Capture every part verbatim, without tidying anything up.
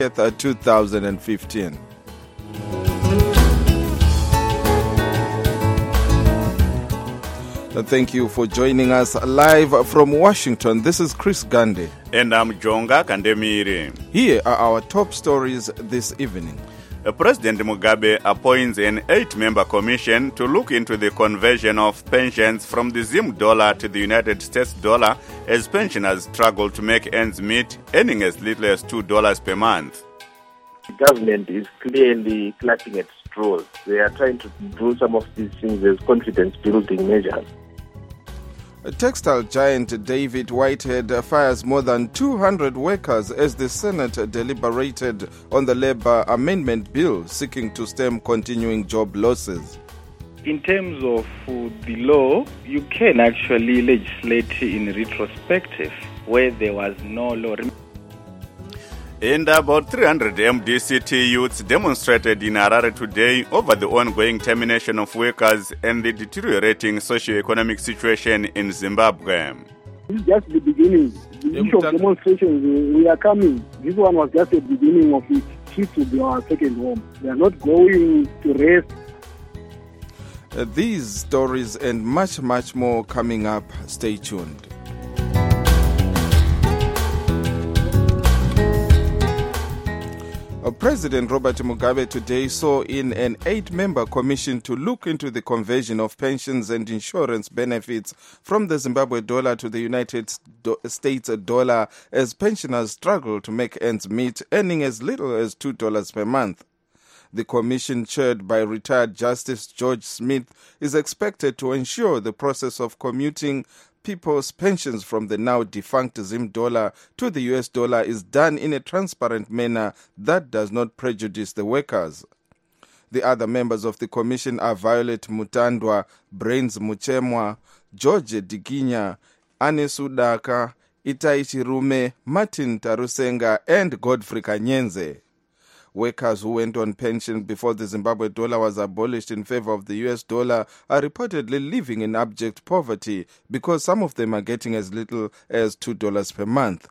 two thousand fifteen. Thank you for joining us live from Washington. This is Chris Gandhi. And I'm Jonga Kandemiri. Here are our top stories this evening. President Mugabe appoints an eight-member commission to look into the conversion of pensions from the Zim dollar to the United States dollar as pensioners struggle to make ends meet, earning as little as two dollars per month. The government is clearly clutching at straws. They are trying to do some of these things as confidence-building measures. Textile giant David Whitehead fires more than two hundred workers as the Senate deliberated on the Labour Amendment Bill seeking to stem continuing job losses. In terms of uh, the law, you can actually legislate in retrospective where there was no law. And about three hundred M D C T youths demonstrated in Harare today over the ongoing termination of workers and the deteriorating socio-economic situation in Zimbabwe. This is just the beginning. The issue of demonstrations, we are coming. This one was just the beginning of it. It will be our second home. We are not going to rest. Uh, these stories and much, much more coming up. Stay tuned. President Robert Mugabe today saw in an eight-member commission to look into the conversion of pensions and insurance benefits from the Zimbabwe dollar to the United States dollar as pensioners struggle to make ends meet, earning as little as two dollars per month. The commission, chaired by retired Justice George Smith, is expected to ensure the process of commuting people's pensions from the now defunct Zim dollar to the U S dollar is done in a transparent manner that does not prejudice the workers. The other members of the commission are Violet Mutandwa, Brains Muchemwa, George Diginya, Anne Sudaka, Itai Chirume, Martin Tarusenga, and Godfrey Kanyenze. Workers who went on pension before the Zimbabwe dollar was abolished in favor of the U S dollar are reportedly living in abject poverty because some of them are getting as little as two dollars per month.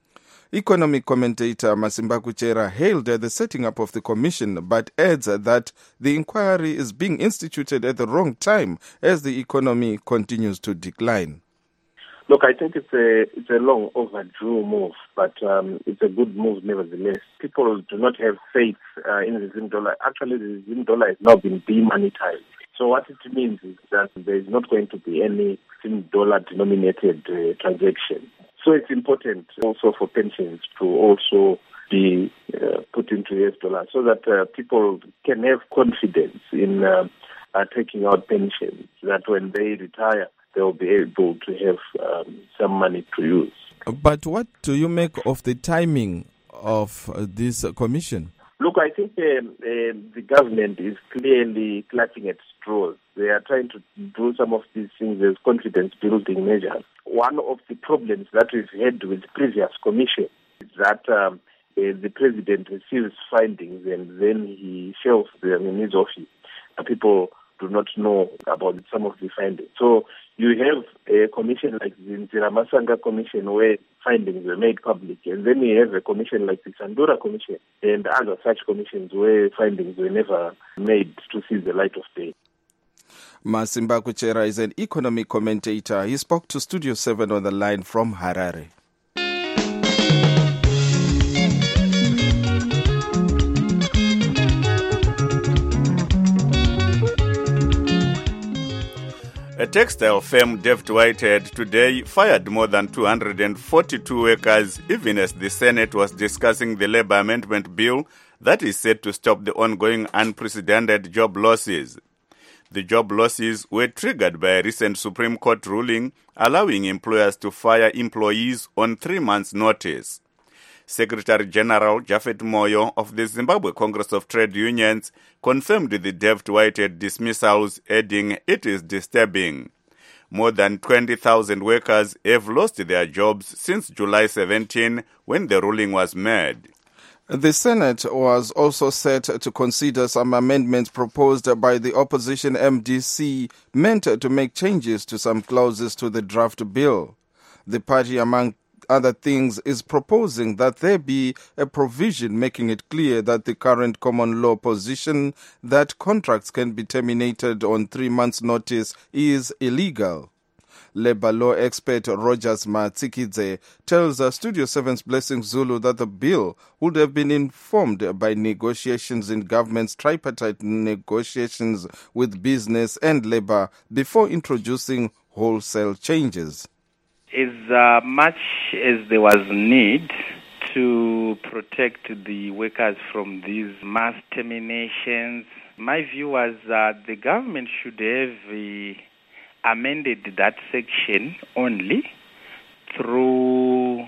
Economic commentator Masimba Kuchera hailed the setting up of the commission but adds that the inquiry is being instituted at the wrong time as the economy continues to decline. Look, I think it's a it's a long overdue move, but um, it's a good move nevertheless. People do not have faith uh, in the Zim dollar. Actually, the Zim dollar has now been demonetized. So what it means is that there is not going to be any Zim dollar denominated uh, transaction. So it's important also for pensions to also be uh, put into U S dollars so that uh, people can have confidence in uh, uh, taking out pensions, that when they retire, they'll be able to have um, some money to use. But what do you make of the timing of uh, this uh, commission? Look, I think um, uh, the government is clearly clutching at straws. They are trying to do some of these things as confidence-building measures. One of the problems that we've had with the previous commission is that um, uh, the president receives findings and then he shelves them in his office. Uh, people do not know about some of the findings. So you have a commission like the Nziramasanga Commission where findings were made public, and then you have a commission like the Sandura Commission and other such commissions where findings were never made to see the light of day. Masimba Kuchera is an economic commentator. He spoke to Studio seven on the line from Harare. A textile firm, David Whitehead, today fired more than two hundred forty-two workers, even as the Senate was discussing the Labour Amendment Bill that is set to stop the ongoing unprecedented job losses. The job losses were triggered by a recent Supreme Court ruling allowing employers to fire employees on three months' notice. Secretary General Japhet Moyo of the Zimbabwe Congress of Trade Unions confirmed the David Whitehead dismissals, adding it is disturbing. More than twenty thousand workers have lost their jobs since July seventeenth when the ruling was made. The Senate was also set to consider some amendments proposed by the opposition M D C meant to make changes to some clauses to the draft bill. The party, among other things, is proposing that there be a provision making it clear that the current common law position that contracts can be terminated on three months' notice is illegal. Labour law expert Rogers Matsikidze tells uh, Studio seven's Blessing Zulu that the bill would have been informed by negotiations in government's tripartite negotiations with business and labour before introducing wholesale changes. As uh, much as there was need to protect the workers from these mass terminations, my view was that the government should have uh, amended that section only through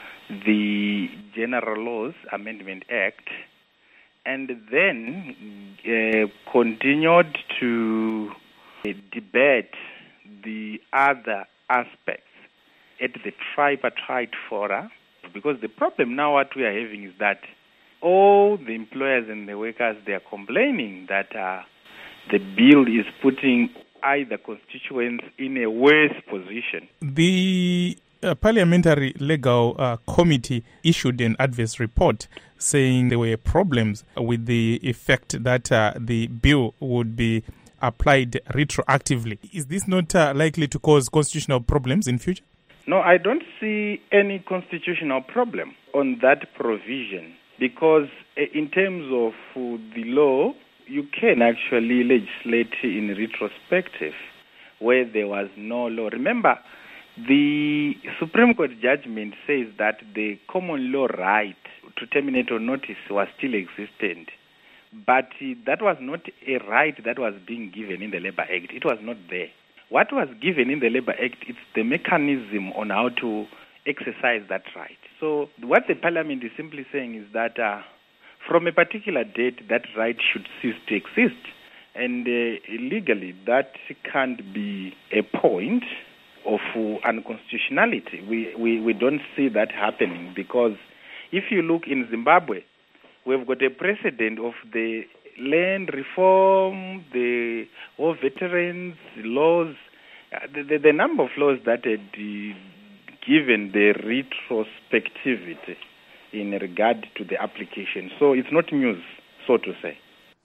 the General Laws Amendment Act, and then uh, continued to uh, debate the other aspects at the tripartite fora, because the problem now what we are having is that all the employers and the workers, they are complaining that uh, the bill is putting either constituents in a worse position. The uh, Parliamentary Legal uh, Committee issued an adverse report saying there were problems with the effect that uh, the bill would be applied retroactively. Is this not uh, likely to cause constitutional problems in future? No, I don't see any constitutional problem on that provision, because in terms of uh, the law, you can actually legislate in retrospective where there was no law. Remember, the Supreme Court judgment says that the common law right to terminate on notice was still existent, but that was not a right that was being given in the Labour Act. It was not there. What was given in the Labour Act, it's the mechanism on how to exercise that right. So what the Parliament is simply saying is that uh, from a particular date, that right should cease to exist. And uh, legally, that can't be a point of uh, unconstitutionality. We, we, we don't see that happening, because if you look in Zimbabwe, we've got a precedent of the land reform, the all veterans laws, uh, the, the, the number of laws that had uh, given the retrospectivity in regard to the application. So it's not news, so to say.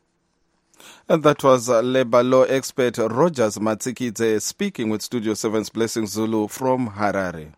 And that was uh, Labour law expert Rogers Matsikidze speaking with Studio seven's Blessing Zulu from Harare.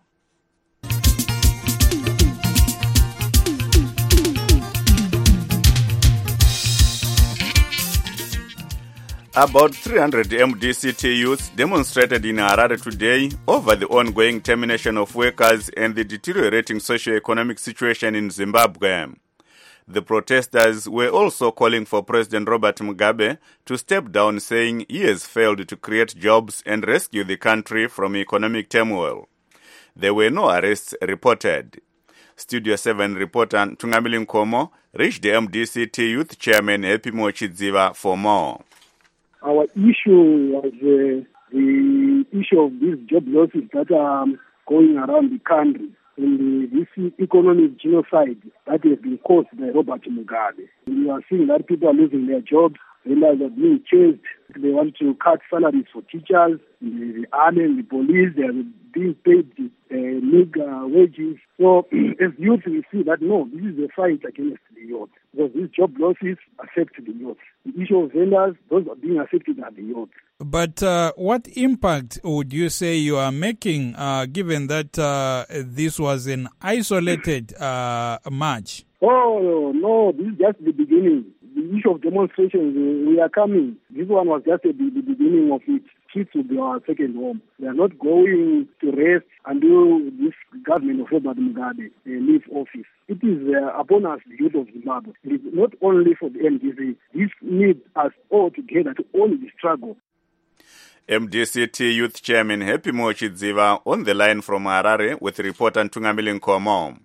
About three hundred M D C T youths demonstrated in Harare today over the ongoing termination of workers and the deteriorating socio-economic situation in Zimbabwe. The protesters were also calling for President Robert Mugabe to step down, saying he has failed to create jobs and rescue the country from economic turmoil. There were no arrests reported. Studio seven reporter Tungamili Nkomo reached the M D C T youth chairman Happy Mochidziva for more. Our issue was uh, the issue of these job losses that are going around the country in the, this economic genocide that has been caused by Robert Mugabe. We are seeing that people are losing their jobs, vendors are being chased. They want to cut salaries for teachers, the, the army and the police. They are being paid uh, meager wages. So as youth, we see that no, this is a fight against the youth, because these job losses affect the youth. The issue of vendors, those are being affected are the youth. But uh, what impact would you say you are making, uh, given that uh, this was an isolated uh, march? Oh, no, this is just the beginning. The issue of demonstrations, uh, we are coming. This one was just the, the beginning of it. Kids will be our second home. They are not going to rest until this government of Robert Mugabe uh, leaves office. It is uh, upon us, the youth of Zimbabwe. It is not only for the M D C. This needs us all together to own the struggle. M D C T Youth Chairman Happy Mochidziva on the line from Harare with reporter Tungamili Nkomo.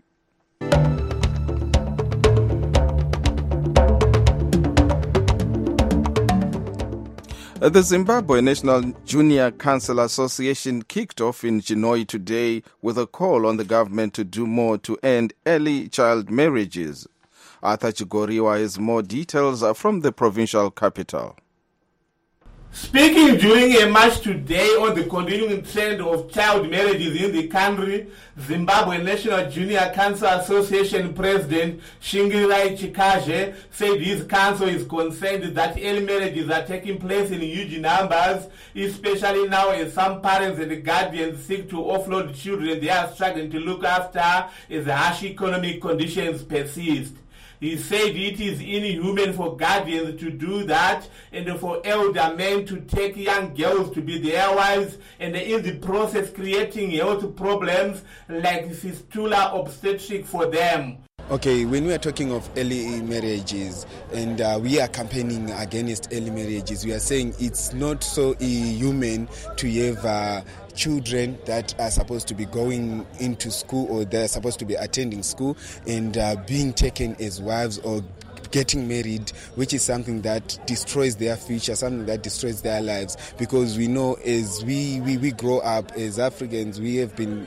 The Zimbabwe National Junior Council Association kicked off in Chinhoyi today with a call on the government to do more to end early child marriages. Arthur Chigoriwa has more details from the provincial capital. Speaking during a march today on the continuing trend of child marriages in the country, Zimbabwe National Junior Cancer Association President Shingirai Chikaze said his council is concerned that early marriages are taking place in huge numbers, especially now as some parents and guardians seek to offload children they are struggling to look after as harsh economic conditions persist. He said it is inhuman for guardians to do that and for elder men to take young girls to be their wives and in the process creating health problems like fistula obstetric for them. Okay, when we are talking of early marriages and uh, we are campaigning against early marriages, we are saying it's not so human to have uh, children that are supposed to be going into school or they're supposed to be attending school and uh, being taken as wives or getting married, which is something that destroys their future, something that destroys their lives. Because we know as we, we, we grow up as Africans, we have been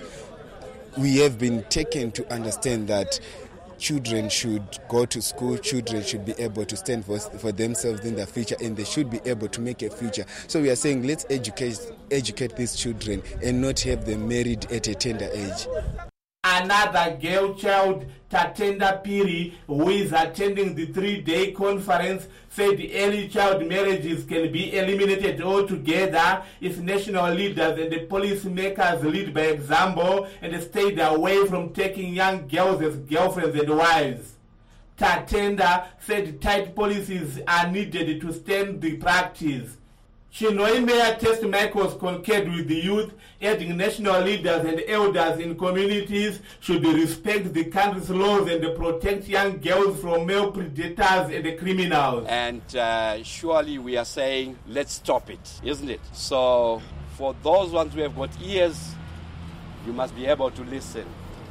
we have been taken to understand that children should go to school, children should be able to stand for, for themselves in the future, and they should be able to make a future. So we are saying let's educate educate these children and not have them married at a tender age. Another girl child, Tatenda Piri, who is attending the three-day conference, said early child marriages can be eliminated altogether if national leaders and the policymakers lead by example and stayed away from taking young girls as girlfriends and wives. Tatenda said tight policies are needed to stem the practice. Chinhoyi Mayor Test Michaels concurred with the youth, adding national leaders and elders in communities should respect the country's laws and protect young girls from male predators and criminals. And uh, surely we are saying, let's stop it, isn't it? So for those ones who have got ears, you must be able to listen.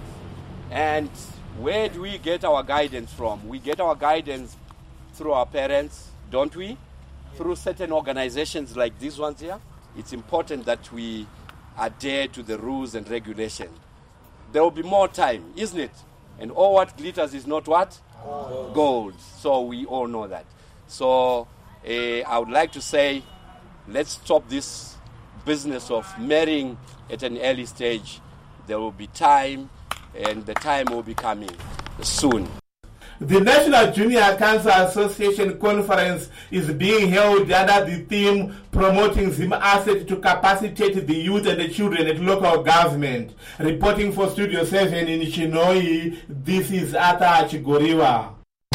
And where do we get our guidance from? We get our guidance through our parents, don't we? Through certain organizations like these ones here. It's important that we adhere to the rules and regulations. There will be more time, isn't it? And all what glitters is not what? Gold. Gold. So we all know that. So uh, I would like to say, let's stop this business of marrying at an early stage. There will be time, and the time will be coming soon. The National Junior Cancer Association Conference is being held under the theme Promoting Zim Asset to Capacitate the Youth and the Children at Local Government. Reporting for Studio seven in Chinhoyi, this is Arthur Chigoriwa.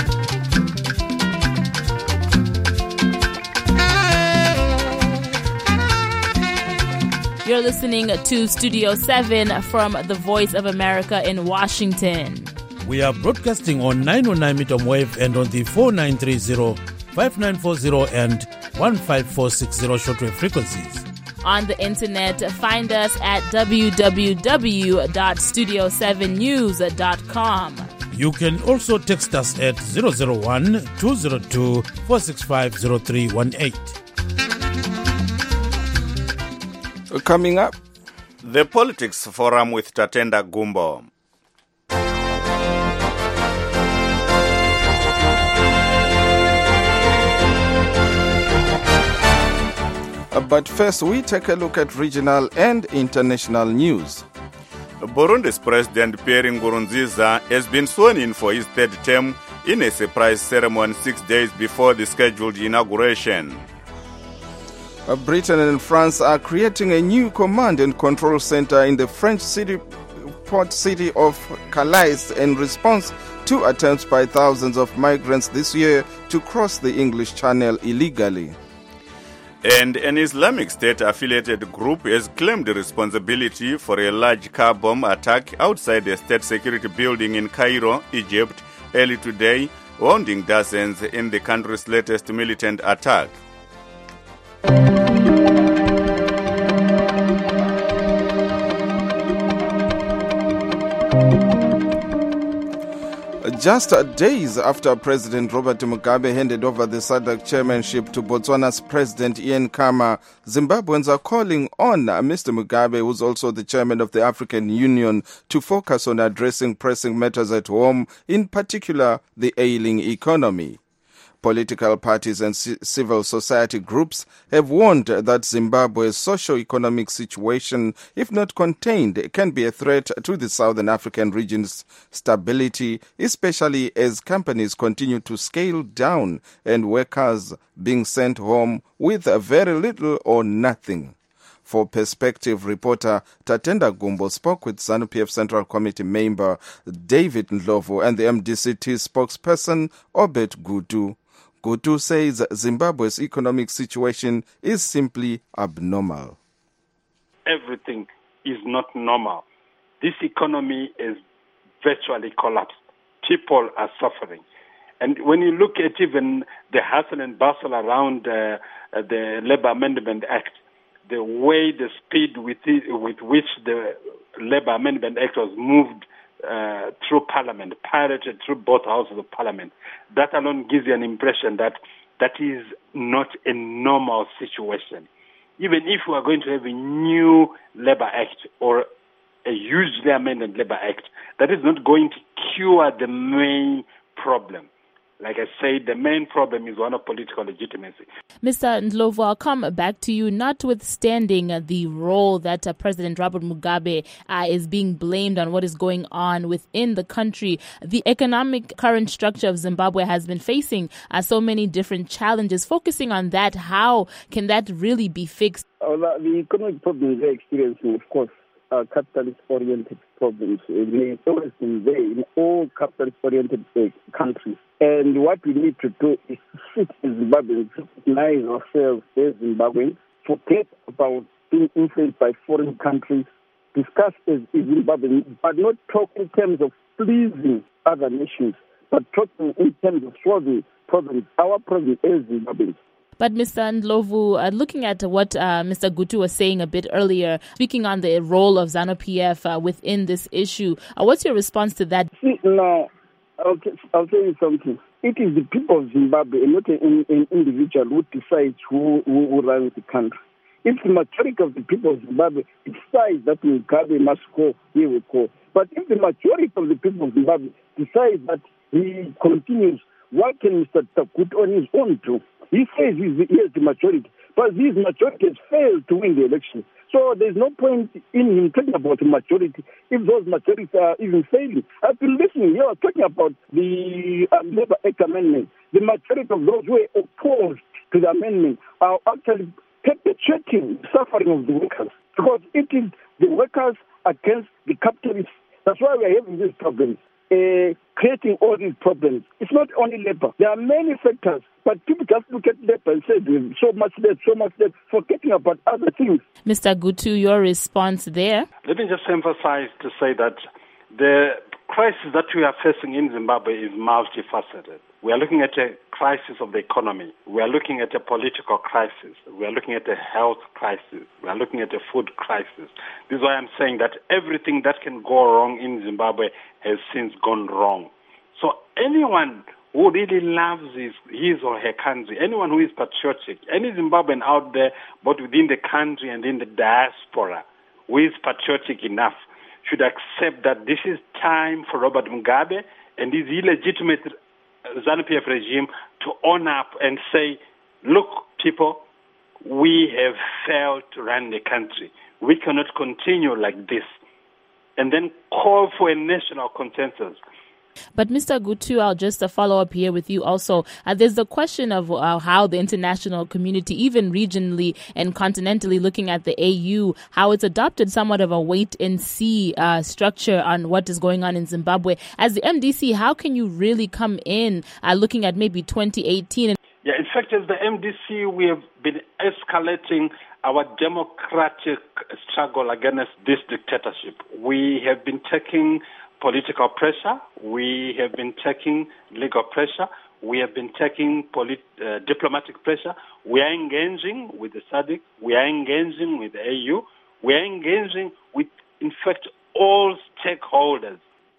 You're listening to Studio seven from the Voice of America in Washington. We are broadcasting on nine oh nine meter wave and on the four nine three zero, five nine four zero and one five four six zero shortwave frequencies. On the internet, find us at w w w dot studio seven news dot com. You can also text us at zero zero one, two zero two, four six five zero three one eight. Coming up, the Politics Forum with Tatenda Gumbo. But first, we take a look at regional and international news. Burundi's President Pierre Nkurunziza has been sworn in for his third term in a surprise ceremony six days before the scheduled inauguration. Britain and France are creating a new command and control center in the French city, port city of Calais in response to attempts by thousands of migrants this year to cross the English Channel illegally. And an Islamic State-affiliated group has claimed responsibility for a large car bomb attack outside a state security building in Cairo, Egypt, early today, wounding dozens in the country's latest militant attack. Just days after President Robert Mugabe handed over the S A D C chairmanship to Botswana's President Ian Khama, Zimbabweans are calling on Mister Mugabe, who's also the chairman of the African Union, to focus on addressing pressing matters at home, in particular the ailing economy. Political parties and c- civil society groups have warned that Zimbabwe's socio-economic situation, if not contained, can be a threat to the Southern African region's stability, especially as companies continue to scale down and workers being sent home with very little or nothing. For Perspective, reporter Tatenda Gumbo spoke with ZANU-P F Central Committee member David Ndlovu and the M D C T spokesperson Obed Gutu. Gutu says Zimbabwe's economic situation is simply abnormal. Everything is not normal. This economy is virtually collapsed. People are suffering. And when you look at even the hustle and bustle around uh, the Labour Amendment Act, the way, the speed with, it, with which the Labour Amendment Act was moved uh, through Parliament, piloted through both houses of Parliament, that alone gives you an impression that that is not a normal situation. Even if we are going to have a new Labour Act or a hugely amended Labour Act, that is not going to cure the main problem. Like I said, the main problem is one of political legitimacy. Mister Ndlovu, I'll come back to you. Notwithstanding uh, the role that uh, President Robert Mugabe uh, is being blamed on what is going on within the country, the economic current structure of Zimbabwe has been facing uh, so many different challenges. Focusing on that, how can that really be fixed? Uh, the economic problems they're experiencing, of course, are capitalist-oriented problems. They've always been there in all capitalist-oriented countries. And what we need to do is to sit as Zimbabweans, recognize ourselves as Zimbabweans, forget about being influenced by foreign countries, discuss as Zimbabweans, but not talk in terms of pleasing other nations, but talking in terms of solving problems, our problems as Zimbabweans. But Mister Ndlovu, uh, looking at what uh, Mister Gutu was saying a bit earlier, speaking on the role of ZANU-P F uh, within this issue, uh, what's your response to that? See, no, I'll, t- I'll tell you something. It is the people of Zimbabwe and not an, an individual who decides who, who, who runs the country. If the majority of the people of Zimbabwe decide that Mugabe must go, he will go. But if the majority of the people of Zimbabwe decide that he continues, what can Mister Takuti on his own do? He says he's, he has the majority, but his majority has failed to win the election. So there's no point in him talking about the majority if those majorities are even failing. I've been listening. You are talking about the um, Labour Act amendment. The majority of those who are opposed to the amendment are actually perpetuating the suffering of the workers because it is the workers against the capitalists. That's why we are having these problems. Uh, creating all these problems. It's not only labor. There are many factors, but people just look at labor and say so much less, so much less, forgetting about other things. Mister Gutu, your response there? Let me just emphasize to say that the crisis that we are facing in Zimbabwe is multifaceted. We are looking at a crisis of the economy. We are looking at a political crisis. We are looking at a health crisis. We are looking at a food crisis. This is why I'm saying that everything that can go wrong in Zimbabwe has since gone wrong. So anyone who really loves his, his or her country, anyone who is patriotic, any Zimbabwean out there, both within the country and in the diaspora, who is patriotic enough, should accept that this is time for Robert Mugabe and his illegitimate ZANU-P F regime to own up and say, look, people, we have failed to run the country. We cannot continue like this. And then call for a national consensus. But Mister Gutu, I'll just uh, follow up here with you also. Uh, there's the question of uh, how the international community, even regionally and continentally, looking at the A U, how it's adopted somewhat of a wait-and-see uh, structure on what is going on in Zimbabwe. As the M D C, how can you really come in uh, looking at maybe twenty eighteen? And- yeah, in fact, as the M D C, we have been escalating our democratic struggle against this dictatorship. We have been taking political pressure, we have been taking legal pressure, we have been taking polit- uh, diplomatic pressure, we are engaging with the S A D C, we are engaging with the A U, we are engaging with, in fact, all stakeholders.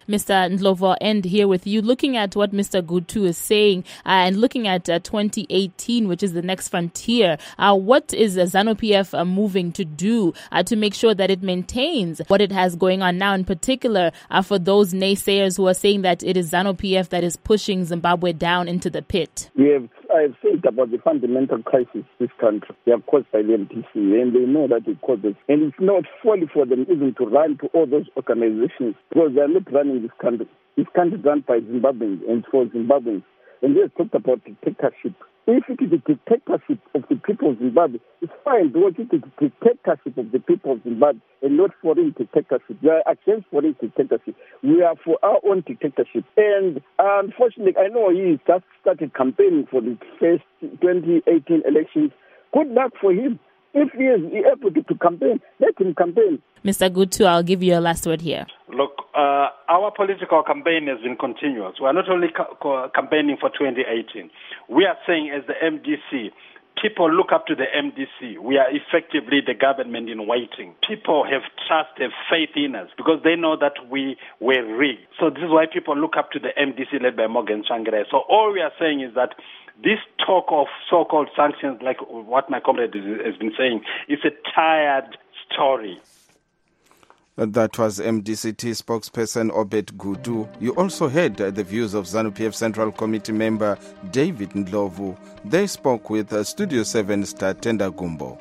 Mister Ndlovu, I'll end here with you. Looking at what Mister Gutu is saying uh, and looking at uh, twenty eighteen, which is the next frontier, uh, what is uh, ZANU-P F uh, moving to do uh, to make sure that it maintains what it has going on now, in particular uh, for those naysayers who are saying that it is ZANU-P F that is pushing Zimbabwe down into the pit? We have I have said about the fundamental crisis this country. They are caused by the M D C, and they know that it causes. And it's not folly for them even to run to all those organizations, because they are not running this country. This country is run by Zimbabweans and for Zimbabweans. And they have talked about dictatorship. If it is the dictatorship of the people of Zimbabwe, it's fine, because it is the dictatorship of the people of Zimbabwe and not foreign dictatorship. We are against foreign dictatorship. We are for our own dictatorship. And unfortunately, I know he just started campaigning for the first twenty eighteen elections. Good luck for him. If he is able to, to campaign, let him campaign. Mister Gutu, I'll give you a last word here. Look, uh, our political campaign has been continuous. We are not only ca- ca- campaigning for twenty eighteen. We are saying, as the M D C, people look up to the M D C. We are effectively the government in waiting. People have trust, have faith in us, because they know that we were rigged. So this is why people look up to the M D C led by Morgan Tsvangirai. So all we are saying is that this talk of so-called sanctions, like what my comrade has been saying, is a tired story. That was M D C T spokesperson Obed Gutu. You also heard the views of ZANU-P F Central Committee member David Ndlovu. They spoke with uh, Studio seven star Tenda Gumbo.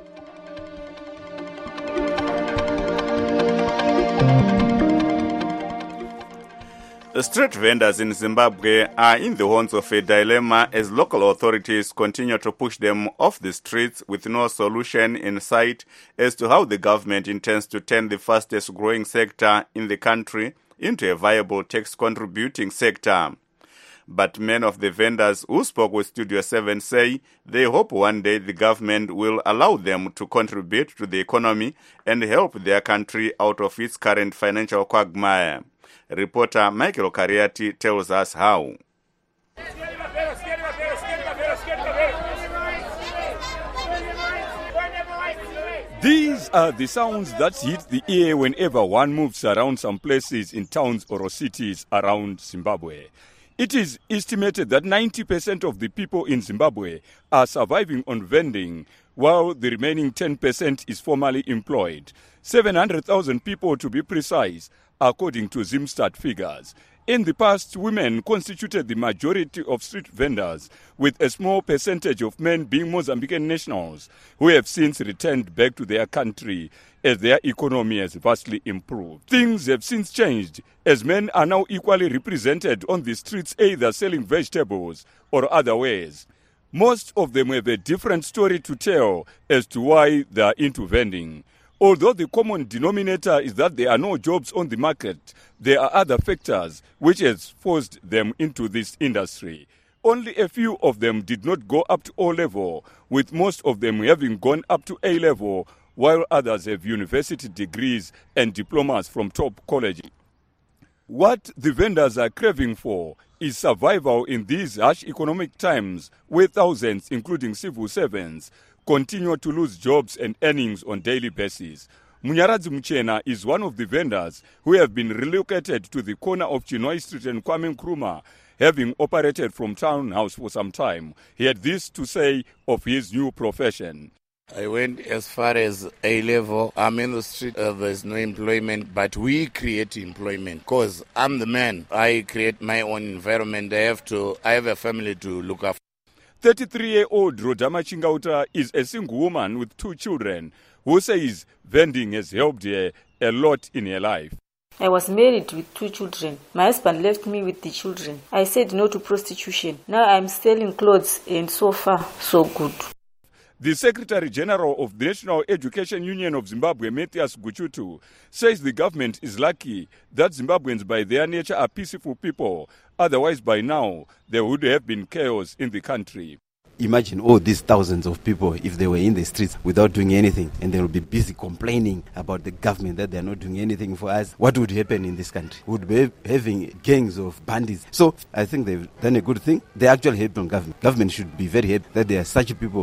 The street vendors in Zimbabwe are in the horns of a dilemma as local authorities continue to push them off the streets with no solution in sight as to how the government intends to turn the fastest growing sector in the country into a viable tax-contributing sector. But many of the vendors who spoke with Studio seven say they hope one day the government will allow them to contribute to the economy and help their country out of its current financial quagmire. Reporter Michael Kariati tells us how. These are the sounds that hit the ear whenever one moves around some places in towns or cities around Zimbabwe. It is estimated that ninety percent of the people in Zimbabwe are surviving on vending, while the remaining ten percent is formally employed. seven hundred thousand people to be precise, according to Zimstat figures. In the past, women constituted the majority of street vendors, with a small percentage of men being Mozambican nationals, who have since returned back to their country as their economy has vastly improved. Things have since changed, as men are now equally represented on the streets, either selling vegetables or other wares. Most of them have a different story to tell as to why they are into vending. Although the common denominator is that there are no jobs on the market, there are other factors which has forced them into this industry. Only a few of them did not go up to O level, with most of them having gone up to A level, while others have university degrees and diplomas from top colleges. What the vendors are craving for is survival in these harsh economic times, where thousands, including civil servants, continue to lose jobs and earnings on daily basis. Munyaradzi Muchena is one of the vendors who have been relocated to the corner of Chinoi Street and Kwame Nkrumah, having operated from Townhouse for some time. He had this to say of his new profession. I went as far as A level. I'm in the street. Uh, there's no employment, but we create employment because I'm the man. I create my own environment. I have to. I have a family to look after. thirty-three-year-old Rodama Chingauta is a single woman with two children who says vending has helped her a lot in her life. I was married with two children. My husband left me with the children. I said no to prostitution. Now I'm selling clothes, and so far, so good. The Secretary General of the National Education Union of Zimbabwe, Matthias Guchutu, says the government is lucky that Zimbabweans by their nature are peaceful people. Otherwise, by now, there would have been chaos in the country. Imagine all these thousands of people if they were in the streets without doing anything, and they will be busy complaining about the government that they are not doing anything for us. What would happen in this country? We would be having gangs of bandits. So I think they've done a good thing. They actually help on government. Government should be very happy that there are such people.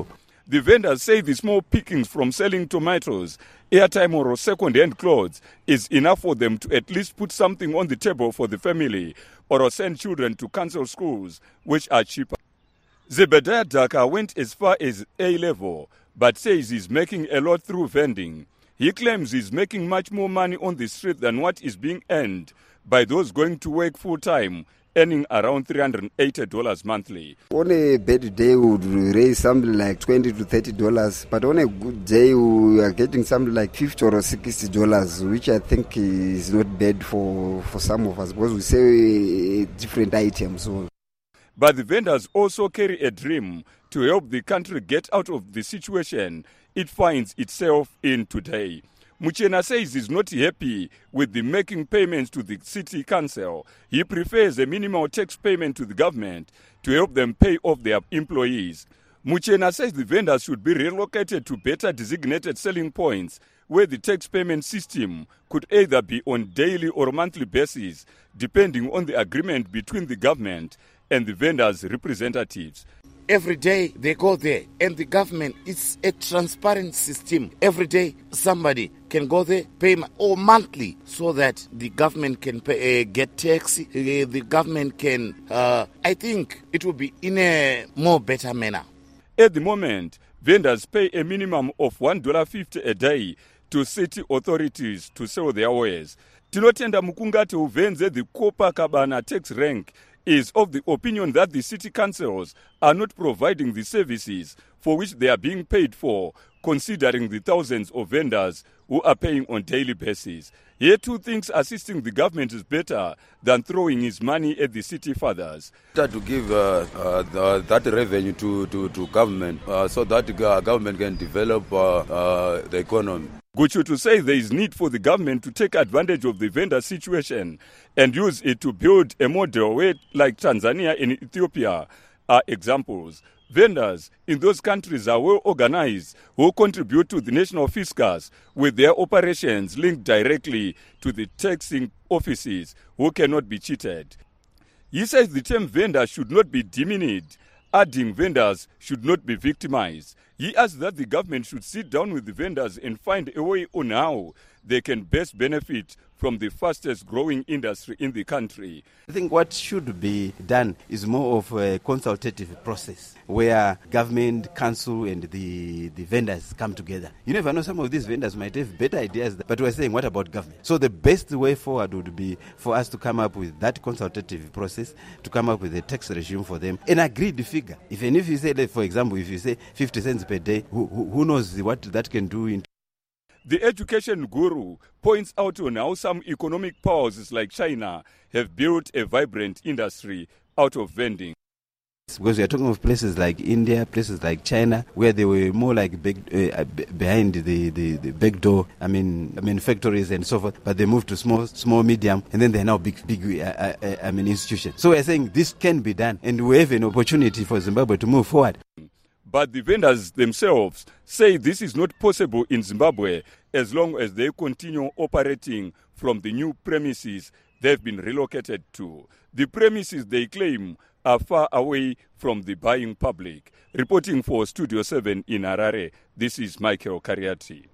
The vendors say the small pickings from selling tomatoes, airtime or second-hand clothes is enough for them to at least put something on the table for the family or send children to council schools, which are cheaper. Zebediah Daka went as far as A-level, but says he's making a lot through vending. He claims he's making much more money on the street than what is being earned by those going to work full-time, earning around three hundred eighty dollars monthly. On a bad day, we would raise something like twenty to thirty dollars, but on a good day, we are getting something like fifty or sixty dollars, which I think is not bad for, for some of us because we sell different items. So. But the vendors also carry a dream to help the country get out of the situation it finds itself in today. Muchena says he's not happy with the making payments to the city council. He prefers a minimal tax payment to the government to help them pay off their employees. Muchena says the vendors should be relocated to better designated selling points where the tax payment system could either be on daily or monthly basis, depending on the agreement between the government and the vendors' representatives. Every day they go there, and the government, it's a transparent system. Every day somebody can go there, pay or monthly, so that the government can pay, uh, get tax. Uh, the government can, uh, I think it will be in a more better manner. At the moment, vendors pay a minimum of one dollar fifty a day to city authorities to sell their wares. Tinotenda Mukungati uvenze the Copacabana tax rank is of the opinion that the city councils are not providing the services for which they are being paid for, considering the thousands of vendors who are paying on daily basis. Here too thinks assisting the government is better than throwing his money at the city fathers. To give uh, uh, the, that revenue to, to, to government uh, so that the government can develop uh, uh, the economy. Guchu to say there is need for the government to take advantage of the vendor situation and use it to build a model where, like Tanzania and Ethiopia, are examples. Vendors in those countries are well organized who contribute to the national fiscus with their operations linked directly to the taxing offices who cannot be cheated. He says the term vendor should not be diminished, adding vendors should not be victimized. He asks that the government should sit down with the vendors and find a way on how they can best benefit from the fastest growing industry in the country. I think what should be done is more of a consultative process where government, council and the, the vendors come together. You never know, some of these vendors might have better ideas, but we're saying, what about government? So the best way forward would be for us to come up with that consultative process, to come up with a tax regime for them, an agreed figure. Even if you say, for example, if you say fifty cents per day, who, who knows what that can do in. The education guru points out on how some economic powers like China have built a vibrant industry out of vending. Because we are talking of places like India, places like China, where they were more like big, uh, behind the, the, the back door, I mean, I mean factories and so forth, but they moved to small, small, medium, and then they're now big, big, uh, uh, I mean, institutions. So we're saying this can be done, and we have an opportunity for Zimbabwe to move forward. But the vendors themselves say this is not possible in Zimbabwe as long as they continue operating from the new premises they've been relocated to. The premises, they claim, are far away from the buying public. Reporting for Studio seven in Harare, this is Michael Kariati.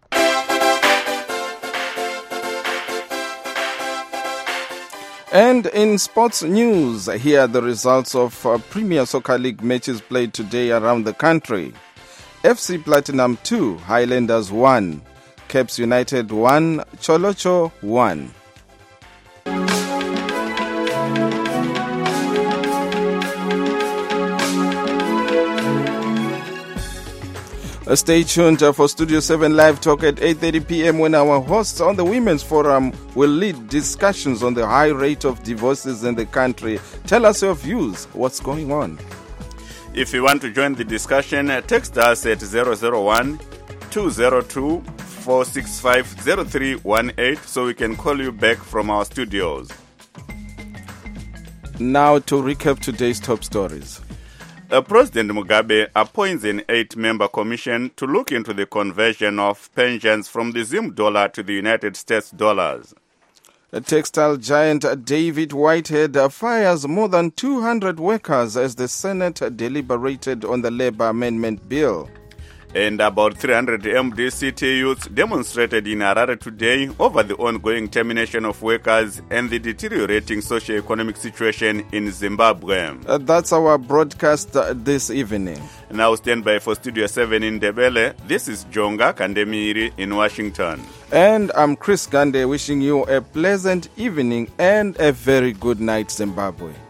And in sports news, here are the results of uh, Premier Soccer League matches played today around the country. F C Platinum two, Highlanders one, Caps United one, Cholocho one. Stay tuned for Studio seven Live Talk at eight thirty p.m. when our hosts on the Women's Forum will lead discussions on the high rate of divorces in the country. Tell us your views. What's going on? If you want to join the discussion, text us at zero zero one, two zero two, four six five, zero three one eight so we can call you back from our studios. Now to recap today's top stories. Uh, President Mugabe appoints an eight-member commission to look into the conversion of pensions from the Zim dollar to the United States dollars. A textile giant David Whitehead fires more than two hundred workers as the Senate deliberated on the labor amendment bill. And about three hundred M D C T youths demonstrated in Harare today over the ongoing termination of workers and the deteriorating socio-economic situation in Zimbabwe. Uh, that's our broadcast uh, this evening. Now stand by for Studio seven in Ndebele. This is Jonga Kandemiri in Washington. And I'm Chris Gande wishing you a pleasant evening and a very good night, Zimbabwe.